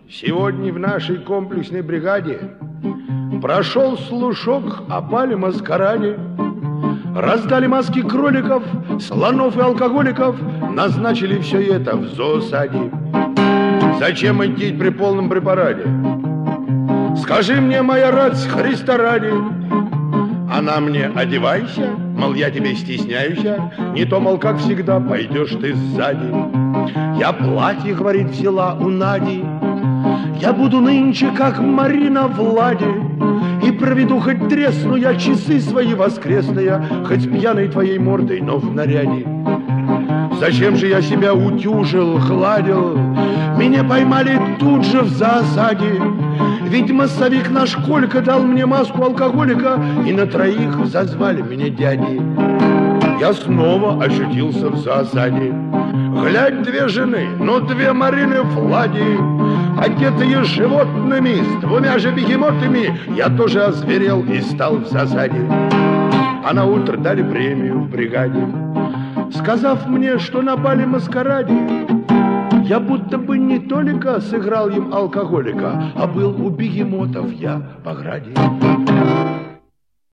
Сегодня в нашей комплексной бригаде прошел слушок о бале-маскараде. Раздали маски кроликов, слонов и алкоголиков, назначили все это в зоосаде. Зачем идти при полном препараде? Скажи мне, моя рать, Христа ради. Она мне: одевайся, мол, я тебе стесняюсь, не то, мол, как всегда, пойдешь ты сзади. Я платье, говорит, взяла у Нади, я буду нынче, как Марина в ладе, и проведу хоть тресну я часы свои воскресные, хоть пьяной твоей мордой, но в наряде. Зачем же я себя утюжил, гладил? Меня поймали тут же в засаде. Ведь массовик наш Колька дал мне маску алкоголика, и на троих зазвали меня дяди. Я снова ощутился в засаде. Глядь, две жены, но две Марины в ладе, одетые животными, с двумя же бегемотами, я тоже озверел и стал в засаде. А на утро дали премию в бригаде, сказав мне, что на бале-маскараде я будто бы не только сыграл им алкоголика, а был у бегемотов я по граде.